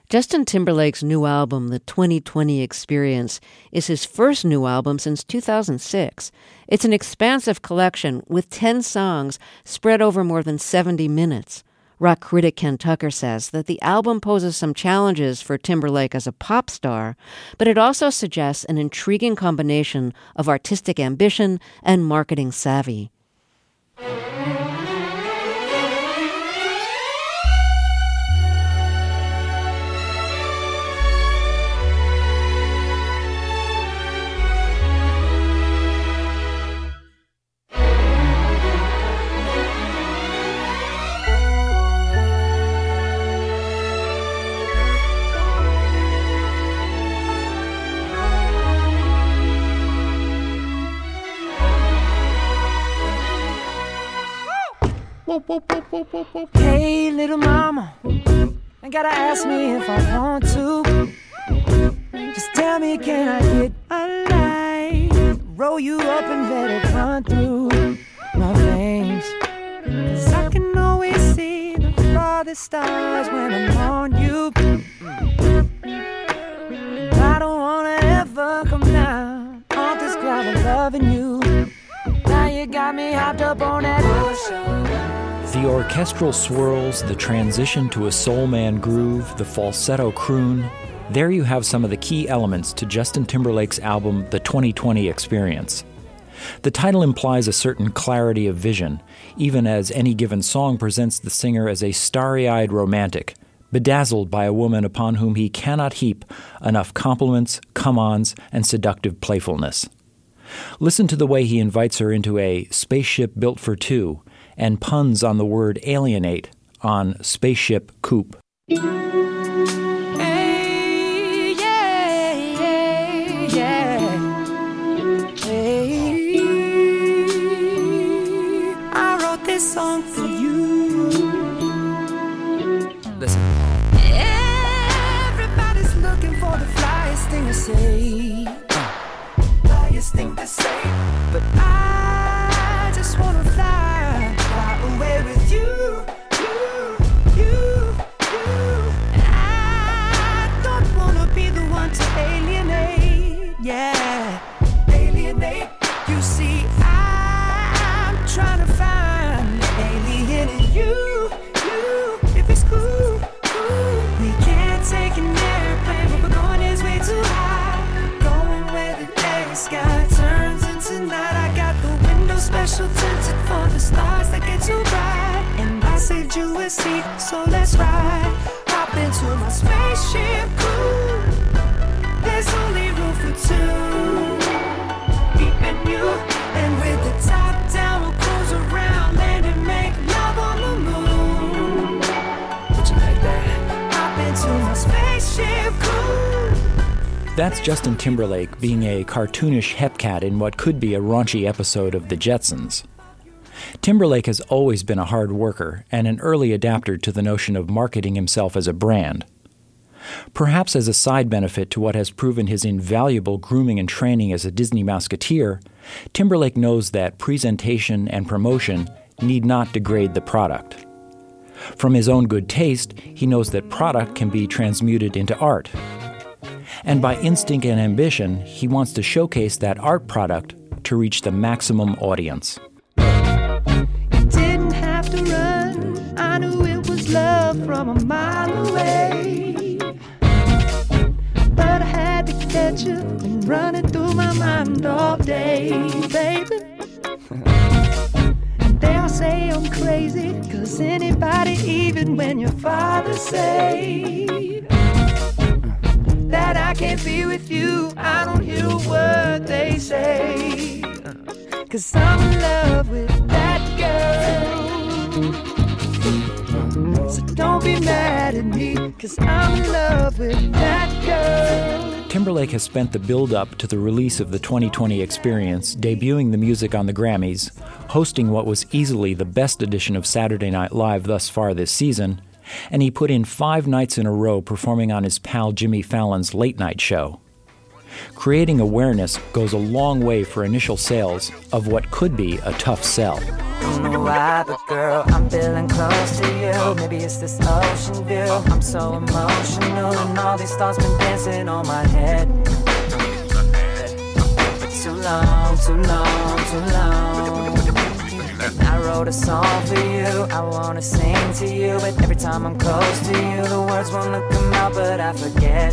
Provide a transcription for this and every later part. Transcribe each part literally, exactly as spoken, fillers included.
Justin Timberlake's new album, The twenty twenty Experience, is his first new album since two thousand six. It's an expansive collection with ten songs spread over more than seventy minutes. Rock critic Ken Tucker says that the album poses some challenges for Timberlake as a pop star, but it also suggests an intriguing combination of artistic ambition and marketing savvy. Hey, little mama, ain't gotta ask me if I want to. Just tell me, can I get a light? Roll you up and let it run through my veins. 'Cause I can always see the farthest stars when I'm on you. I don't wanna ever come down off this cloud of loving you. Now you got me hopped up on that bullshit. The orchestral swirls, the transition to a soul man groove, the falsetto croon. There you have some of the key elements to Justin Timberlake's album, The twenty twenty Experience. The title implies a certain clarity of vision, even as any given song presents the singer as a starry-eyed romantic, bedazzled by a woman upon whom he cannot heap enough compliments, come-ons, and seductive playfulness. Listen to the way he invites her into a spaceship built for two, and puns on the word alienate on spaceship coupe. Hey, yeah, yeah, yeah. Hey, I wrote this song for you. Listen. Everybody's looking for the flyest thing to say. Uh, flyest thing to say. But I just wanna fly. Away with you, you, you, you. I don't wanna be the one to alienate, yeah, alienate. You see, I'm trying to find the alien in you, you. If it's cool, cool. We can't take an airplane, but we're going this way too high. Going where the day sky turns into night. I got the window special tinted for the stars that get too bright. And I saved you a seat, so let's ride. Hop into my spaceship cool. There's only room for two, me and you. And with the top down, we'll cruise around, land and make love on the moon. Would you like that? Hop into my spaceship cool. That's Justin Timberlake being a cartoonish hepcat in what could be a raunchy episode of The Jetsons. Timberlake has always been a hard worker and an early adapter to the notion of marketing himself as a brand. Perhaps as a side benefit to what has proven his invaluable grooming and training as a Disney Mouseketeer, Timberlake knows that presentation and promotion need not degrade the product. From his own good taste, he knows that product can be transmuted into art. And by instinct and ambition, he wants to showcase that art product to reach the maximum audience. Didn't have to run, I knew it was love from a mile away. But I had to catch you and run it through my mind all day, baby. And they'll say I'm crazy, 'cause anybody, even when your father say that I can't be with you, I don't hear a word they say. 'Cause I'm in love with that girl. So don't be mad at me, 'cause I'm in love with that girl. Timberlake has spent the build-up to the release of the twenty twenty Experience, debuting the music on the Grammys, hosting what was easily the best edition of Saturday Night Live thus far this season, and he put in five nights in a row performing on his pal Jimmy Fallon's late night show. Creating awareness goes a long way for initial sales of what could be a tough sell. Don't know why, but girl, I'm feeling close to you. Maybe it's this ocean view. I'm so emotional all these thoughts been dancing on my head. Too long, too long, too long. I wrote a song for you, I wanna sing to you, but every time I'm close to you, the words wanna come out, but I forget.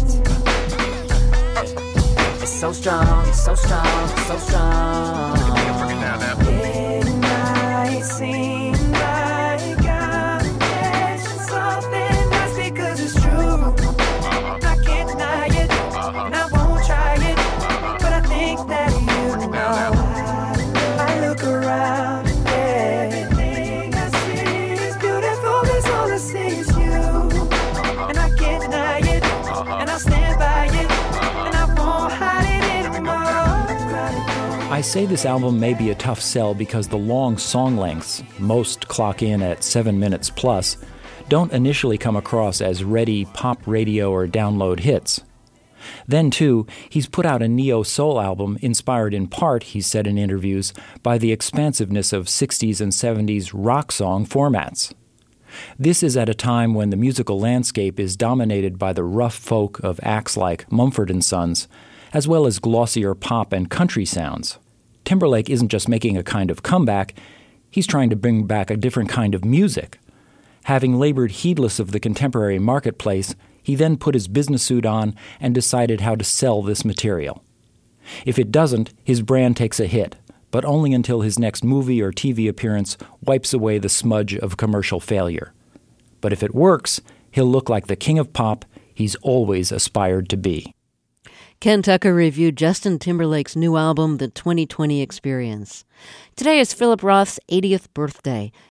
It's so strong, it's so strong, it's so strong. It might seem like I'm catching something, that's because it's true. I can't deny it, and I won't try it, but I think that you know. I look around and everything I see is beautiful, that's all I see is you. And I can't deny it, and I'll stand by it, and I won't hide it anymore. I say this album may be a tough sell because the long song lengths, most clock in at seven minutes plus, don't initially come across as ready pop radio or download hits. Then, too, he's put out a neo-soul album inspired in part, he's said in interviews, by the expansiveness of sixties and seventies rock song formats. This is at a time when the musical landscape is dominated by the rough folk of acts like Mumford and Sons, as well as glossier pop and country sounds. Timberlake isn't just making a kind of comeback, he's trying to bring back a different kind of music. Having labored heedless of the contemporary marketplace, he then put his business suit on and decided how to sell this material. If it doesn't, his brand takes a hit, but only until his next movie or T V appearance wipes away the smudge of commercial failure. But if it works, he'll look like the king of pop he's always aspired to be. Ken Tucker reviewed Justin Timberlake's new album, The twenty twenty Experience. Today is Philip Roth's eightieth birthday,